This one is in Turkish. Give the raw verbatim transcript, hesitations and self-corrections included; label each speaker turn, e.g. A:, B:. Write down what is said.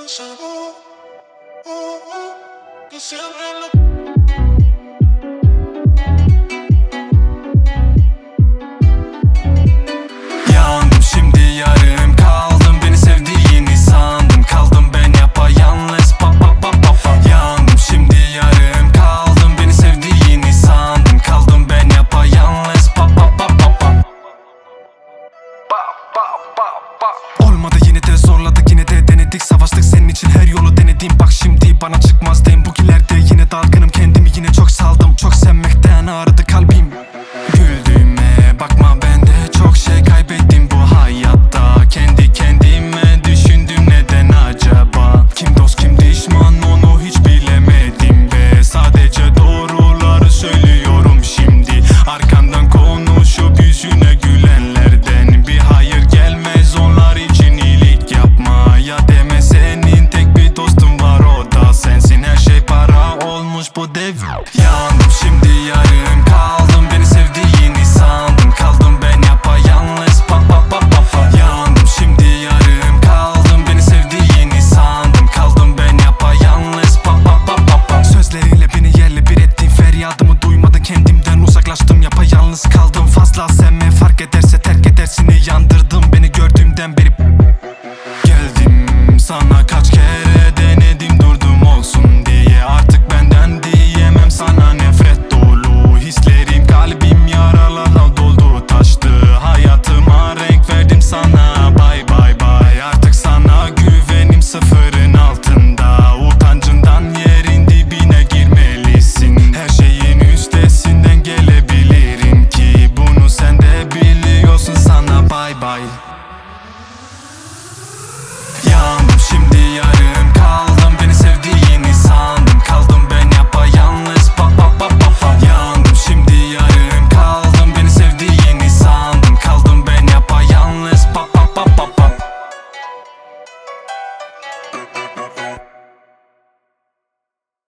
A: sincero. Oh, oh, que siempre lo
B: yandım şimdi yarım kaldım, beni sevdiğini sandım, kaldım ben yapayalnız. Pa pa pa pa pa. Yandım şimdi yarım kaldım, beni sevdiğini sandım, kaldım ben yapayalnız. Pa pa pa pa pa. Pa pa pa pa. Olmadı yine de zorladık, yine de denedik, savaştık senin için her yolu denedim. Bak şimdi bana çıkmazdayım, bugünlerde yine dalgınım, kendimi yine çok saldım. Çok sevmekten ağrıdı kalbim. Güldüğüme bakma